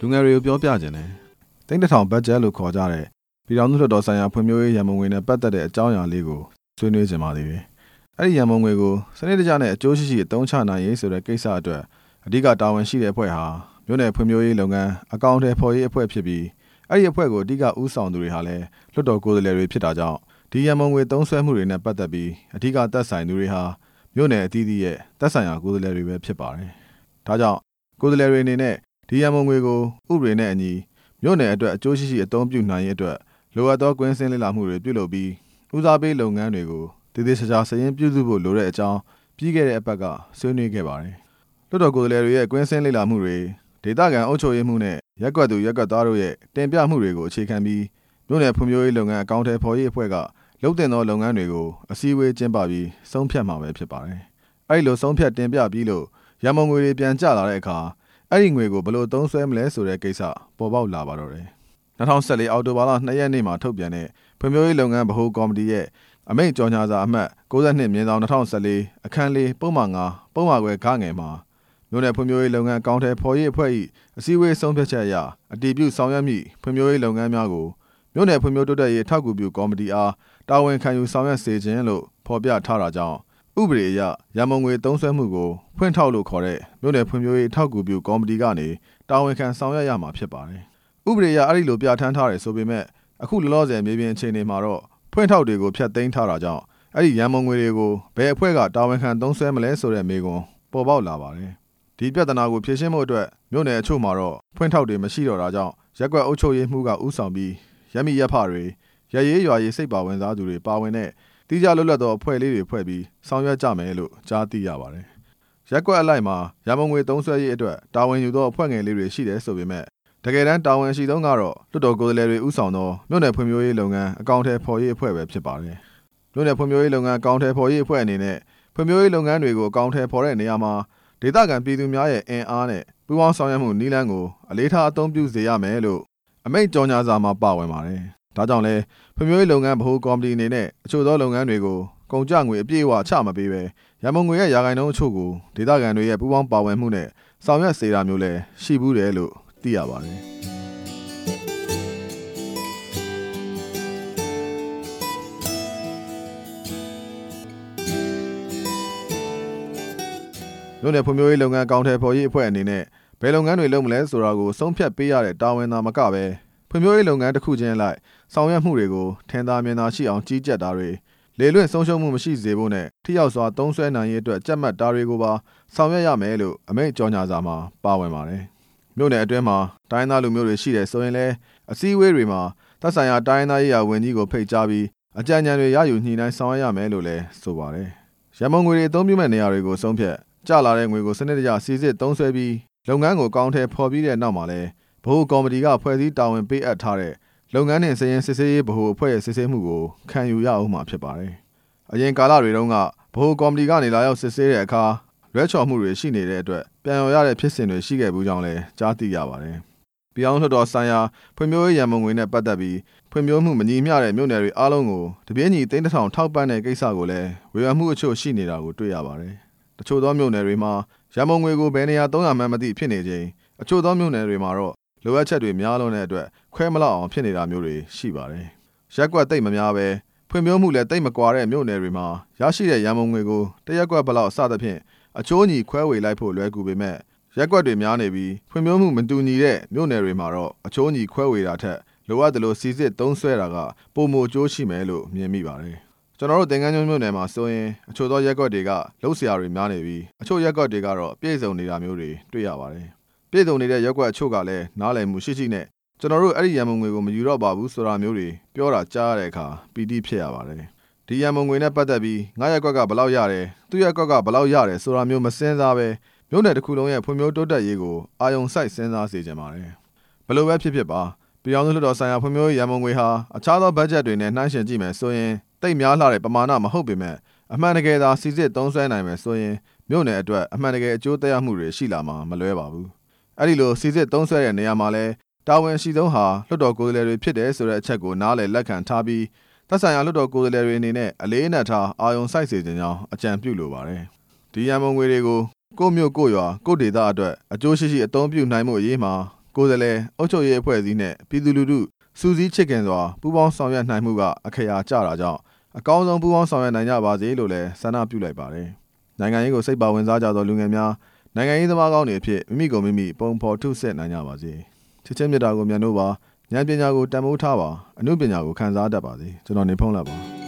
ငယ်တွေကိုပြောပြခြင်းနဲ့တိန့်တစ်ထောင်ဘတ်ဂျက်လို့ခေါ်ကြတဲ့ပြည်ထောင်စုလွှတ်တော်ဆိုင်ရာဖွံ့ဖြိုးရေးရန်ပုံငွေနဲ့ပတ်သက်တဲ့အကြောင်းအရာလေးကိုဆွေးနွေးခြင်းပါသေးတယ်။အဲ့ဒီရန်ပုံငွေကိုစနစ်တကျနဲ့အကျိုးရှိရှိအသုံးချနိုင်ရေးဆိုတဲ့ကိစ္စအတွက်အဓိကတာဝန်ရှိတဲ့အဖွဲ့ဟာမြို့နယ်ဖွံ့ဖြိုးရေးလုပ်ငန်းအကောင့်ထဲပေါ်ရေးအဖွဲ့ဖြစ်ပြီးအဲ့ဒီအဖွဲ့ကိုအဓိကဦးဆောင်သူတွေဟာလည်းလွှတ်တော်ကိုယ်စားလှယ်တွေဖြစ်တာကြောင့်ဒီရန်ပုံငွေသုံးစွဲမှုတွေနဲ့ပတ်သက်ပြီးအဓိကသက်ဆိုင်သူတွေဟာမြို့နယ်အသီးသီးရဲ့သက်ဆိုင်ရာကိုယ်စားလှယ်တွေပဲဖြစ်ပါတယ်။ဒါကြောင့်ကိုယ်စားလှယ်တွေအနေနဲ့ဒီရန်ပုံငွေကိုဥပဒေနဲ့အညီမြို့နယ်အတွက်အကျိုးရှိရှိအသုံးပြုနိုင်ရေးအတွက်လိုအပ်သောကွင်းစင်းလေ့လာမှုတွေပြုလုပ်ပြီးဦးစားပေးလုပ်ငန်းတွေကိုတည်တည်ချာချာစရင်ပြုစုဖို့လိုတဲ့အကြောင်းပြီးခဲ့တဲ့အပတ်ကဆွေးနွေးခဲ့ပါတယ်။လွှတ်တော်ကိုယ်စားလှယ်တွေရဲ့ကွင်းစင်းလေ့လာမှုတွေဒေသခံအုပ်ချုပ်ရေးမှုနဲ့ရက်ကွက်သူရက်ကွက်သားတို့ရဲ့တင်ပြမှုတွေကိုအခြေခံပြီးမြို့နယ်ဖွံ့ဖြိုးရေးလုပ်ငန်းအကောင့်ထဲပေါ်ရေးအဖွဲ့ကလုပ်တင်သောလုပ်ငန်းတွေကိုအစည်းအဝေးကျင်းပပြီးဆုံးဖြတ်မှာပဲဖြစ်ပါတယ်။အဲဒီလိုဆုံးဖြတ်တင်ပြပြီးလို့ရန်ပုံငွေတွေပြန်ကျလာတဲ့အခါအဲ့ဒီငွေကိုဘယ်လိုသုံးစွဲမလဲဆိုတဲ့ကိစ္စပေါ်ပေါက်လာပါတော့တယ်။2014အောက်တိုဘာလ2ရက်နေ့မှာထုတ်ပြန်တဲ့ဖွံ့ဖြိုးရေးလုပ်ငန်းဗဟိုကော်မတီရဲ့အမိန့်ကြော်ညာစာအမှတ်62/2014အခန်း4ပုံမှန်5ပုံမှန်ခွဲဂငယ်မှာမြို့နယ်ဖွံ့ဖြိုးရေးလုပ်ငန်းအကောင့်ထဲပေါ်ရေးအဖွဲ့၏အစည်းအဝေးဆုံးဖြတ်ချက်အရအတည်ပြုဆောင်ရွက်မည့်ဖွံ့ဖြိုးရေးလုပ်ငန်းများကိုမြို့နယ်ဖွံ့ဖြိုးတိုးတက်ရေးထောက်ကူပြုကော်မတီအားတာဝန်ခံယူဆောင်ရွက်စေခြင်းလို့ဖော်ပြထားတာကြောင့်ဥပဒေအရရန်ပုံငွေသုံးစွဲမှုကိုဖွင့်ထောက်လို့ခေါ်တဲ့မြို့နယ်ဖွံ့ဖြိုးရေးထောက်ကူပြုကော်မတီကနေတာဝန်ခံဆောင်ရွက်ရမှာဖြစ်ပါတယ်။ဥပဒေအရအဲ့ဒီလိုပြဋ္ဌာန်းထားတယ်ဆိုပေမဲ့အခုလောလောဆယ်မြေပြင်အခြေအနေမှာတော့ဖွင့်ထောက်တွေကိုဖျက်သိမ်းထားတာကြောင့်အဲ့ဒီရန်ပုံငွေတွေကိုဘယ်အဖွဲ့ကတာဝန်ခံသုံးစွဲမလဲဆိုတဲ့မေးခွန်းပေါ်ပေါက်လာပါတယ်။ဒီပြဿနာကိုဖြေရှင်းဖို့အတွက်မြို့နယ်အချို့မှာတော့ဖွင့်ထောက်တွေမရှိတော့တာကြောင့်ရက်ကွက်အုပ်ချုပ်ရေးမှုကဥဆောင်ပြီးရပ်မိရပ်ဖတွေရရေးရွာရေးစိတ်ပါဝင်စားသူတွေပါဝင်တဲ့တိကျလွတ်လပ်သောအဖွဲ့လေးတွေဖွဲ့ပြီးဆောင်ရွက်ကြမယ်လို့ကြားသိရပါတယ်။ရက်ကွက်အလိုက်မှာရန်ပုံငွေသုံးစွဲရေးအတွက်တာဝန်ယူသောအဖွဲ့ငယ်လေးတွေရှိတယ်ဆိုပေမဲ့တကယ်တမ်းတာဝန်ရှိဆုံးကတော့လွှတ်တော်ကိုယ်စားလှယ်တွေဦးဆောင်သောမြို့နယ်ဖွံ့ဖြိုးရေးလုပ်ငန်းအကောင့်ထဲပေါ်ရေးအဖွဲ့ပဲဖြစ်ပါတယ်။မြို့နယ်ဖွံ့ဖြိုးရေးလုပ်ငန်းအကောင့်ထဲပေါ်ရေးအဖွဲ့အနေနဲ့ဖွံ့ဖြိုးရေးလုပ်ငန်းတွေကိုအကောင့်ထဲပေါ်တဲ့နေရာမှာဒေသခံပြည်သူများရဲ့အင်အားနဲ့ပူးပေါင်းဆောင်ရွက်မှုနည်းလမ်းကိုအလေးထားအသုံးပြုစေရမယ်လို့အမိန့်ကြော်ညာစာမှာပါဝင်ပါတယ်။ဒါကြောင့်လဲဖွံ့ဖြိုးရေးလုပ်ငန်းဗဟိုကော်မတီအနေနဲ့အချို့သောလုပ်ငန်းတွေကိုကုန်ကျငွေအပြည့်အဝချမပေးဘဲရန်ပုံငွေရဲ့ရာခိုင်နှုန်းအချို့ကိုဒေသခံတွေရဲ့ပူးပေါင်းပါဝင်မှုနဲ့ဆောင်ရွက်စေတာမျိုးလည်းရှိဘူးတယ်လို့သိရပါတယ်။မြို့နယ်ဖွံ့ဖြိုးရေးလုပ်ငန်းအကောင့်ထဲပေါ်ရေးအဖွဲ့အနေနဲ့ဘယ်လုပ်ငန်းတွေလုပ်မလဲဆိုတာကိုဆုံးဖြတ်ပေးရတဲ့တာဝန်သာမကပဲဖွံ့ဖြိုးရေးလုပ်ငန်းတစ်ခုချင်းလိုက်ဆောင်ရွက်မှုတွေကိုထင်သာမြင်သာရှိအောင်ကြီးကြပ်တာတွေလေလွင့်ဆုံးရှုံးမှုမရှိစေဖို့နဲ့ထိရောက်စွာသုံးစွဲနိုင်ရေးအတွက်ကြက်မှတ်တာတွေကိုပါဆောင်ရွက်ရမယ်လို့အမိန့်ကြော်ညာစာမှာပါဝင်ပါတယ်။မြို့နယ်အတွင်းမှာတိုင်းသားလူမျိုးတွေရှိတယ်ဆိုရင်လည်းအစည်းအဝေးတွေမှာသက်ဆိုင်ရာတိုင်းသားရေးရာဝန်ကြီးကိုဖိတ်ကြားပြီးအကြံဉာဏ်တွေရယူညှိနှိုင်းဆောင်ရွက်ရမယ်လို့လည်းဆိုပါတယ်။ရန်ပုံငွေတွေအသုံးပြုမဲ့နေရာတွေကိုဆုံးဖြတ်ကျလာတဲ့ငွေကိုစနစ်တကျစီစစ်သုံးစွဲပြီးလုပ်ငန်းကိုအကောင့်ထဲပေါ်ပြီးတဲ့နောက်မှာလည်းဗဟိုကော်မတီကဖွဲ့စည်းတာဝန်ပေးအပ်ထားတဲ့လုပ်ငန်းနဲ့စည်ရင်စစ်ဆေးရေးဗဟိုအဖွဲ့ရဲ့စစ်ဆေးမှုကိုခံယူရအောင်မှာဖြစ်ပါတယ်။အရင်ကာလတွေတုန်းကဗဟိုကော်မတီကနေလာရောက်စစ်ဆေးတဲ့အခါလွဲချော်မှုတွေရှိနေတဲ့အတွက်ပြန်လည်ရတဲ့ဖြစ်စဉ်တွေရှိခဲ့ဘူးကြောင်းလည်းကြားသိရပါတယ်။ပြည်အောင်လွှတ်တော်ဆိုင်ရာဖွံ့ဖြိုးရေးရန်ပုံငွေနဲ့ပတ်သက်ပြီးဖွံ့ဖြိုးမှုမညီမျှတဲ့မြို့နယ်တွေအားလုံးကိုတပြေးညီသိန်းတစ်ထောင်ထောက်ပံ့တဲ့ကိစ္စကိုလည်းဝေဖန်မှုအချို့ရှိနေတာကိုတွေ့ရပါတယ်။တချို့သောမြို့နယ်တွေမှာရန်ပုံငွေကိုဘယ်နေရာ300မှန်းမသိဖြစ်နေချိန်အချို့သောမြို့နယ်တွေမှာတော့လိုအပ်ချက်တွေများလွန်းတဲ့အတွက်ခွဲမလောက်အောင်ဖြစ်နေတာမျိုးတွေရှိပါတယ်။ရက်ကွက်တိတ်မများပဲဖွံ့ဖြိုးမှုလည်းတိတ်မကွာတဲ့မြို့နယ်တွေမှာရရှိတဲ့ရန်ပုံငွေကိုတရက်ကွက်ဘလောက်စသဖြင့်အချိုးညီခွဲဝေလိုက်ဖို့လွယ်ကူပေမဲ့ရက်ကွက်တွေများနေပြီးဖွံ့ဖြိုးမှုမတူညီတဲ့မြို့နယ်တွေမှာတော့အချိုးညီခွဲဝေတာထက်လိုအပ်တယ်လို့စီစစ်သုံးစွဲတာကပိုမိုအကျိုးရှိမယ်လို့မြင်မိပါတယ်။ကျွန်တော်တို့သင်္ကန်းကျွန်းမြို့နယ်မှာဆိုရင်အချို့သောရက်ကွက်တွေကလှုပ်ရှားတွေများနေပြီးအချို့ရက်ကွက်တွေကတော့ပြည့်စုံနေတာမျိုးတွေတွေ့ရပါတယ်။ပြည့်စုံနေတဲ့ရက်ကွက်အချို့ကလည်းနားလည်မှုရှိနဲ့ကျွန်တော်တို့အဲ့ဒီရန်ပုံငွေကိုမယူတော့ပါဘူးဆိုတာမျိုးတွေပြောတာကြားရတဲ့အခါပီတိဖြစ်ရပါတယ်။ဒီရန်ပုံငွေနဲ့ပတ်သက်ပြီးငါရက်ကွက်ကဘယ်လောက်ရတယ်သူ့ရက်ကွက်ကဘယ်လောက်ရတယ်ဆိုတာမျိုးမစင်စားပဲမြို့နယ်တစ်ခုလုံးရဲ့ဖွံ့ဖြိုးတိုးတက်ရေးကိုအာရုံစိုက်စဉ်းစားစေချင်ပါတယ်။ဘယ်လိုပဲဖြစ်ပါပြည်အောင်စုလွှတ်တော်ဆိုင်ရာဖွံ့ဖြိုးရေးရန်ပုံငွေဟာအခြားသောဘတ်ဂျက်တွေနဲ့နှိုင်းယှဉ်ကြည့်မယ်ဆိုရင်တိတ်များလှတဲ့ပမာဏမဟုတ်ပေမဲ့အမှန်တကယ်သာစီစစ်သုံးစွဲနိုင်မယ်ဆိုရင်မြို့နယ်အတွက်အမှန်တကယ်အကျိုးသက်ရောက်မှုတွေရှိလာမှာမလွဲပါဘူး။အဲ့ဒီလိုစီစစ်သုံးစွဲတဲ့နေရာမှာလဲတာဝန်ရှိဆုံးဟာလွှတ်တော်ကိုယ်စားလှယ်တွေဖြစ်တယ်ဆိုတဲ့အချက်ကိုနားလည်လက်ခံထားပြီးသက်ဆိုင်ရာလွှတ်တော်ကိုယ်စားလှယ်တွေအနေနဲ့အလေးအနက်ထားအာရုံစိုက်စေခြင်းကြောင့်အကြံပြုလိုပါတယ်။ဒီရန်ပုံငွေတွေကိုကိုယ့်မြို့ကိုယ့်ရွာကိုယ့်ဒေသအတွက်အကျိုးရှိရှိအသုံးပြုနိုင်မှုအရေးမှာကိုယ်စားလှယ်အုပ်ချုပ်ရေးအဖွဲ့အစည်းနဲ့ပြည်သူလူထုစူးစီးချစ်ခင်စွာပူးပေါင်းဆောင်ရွက်နိုင်မှုကအခရာကျတာကြောင့်အကောင်းဆုံးပူးပေါင်းဆောင်ရွက်နိုင်ကြပါစေလို့လည်းဆန္ဒပြုလိုက်ပါတယ်နိုင်ငံရေးကိုစိတ်ပါဝင်စားကြသောလူငယ်များနိုင်ငံရေးသမားကောင်းတွေအဖြစ်မိမိကိုမိမိပုံဖော်ထုဆက်နိုင်ကြပါစေချစ်ချင်းမြတ်တာကိုမြတ်လို့ပါဉာဏ်ပညာကိုတန်ဖိုးထားပါအနုပညာကိုခံစားတတ်ပါစေကျွန်တော်နေဖုံးလာပါ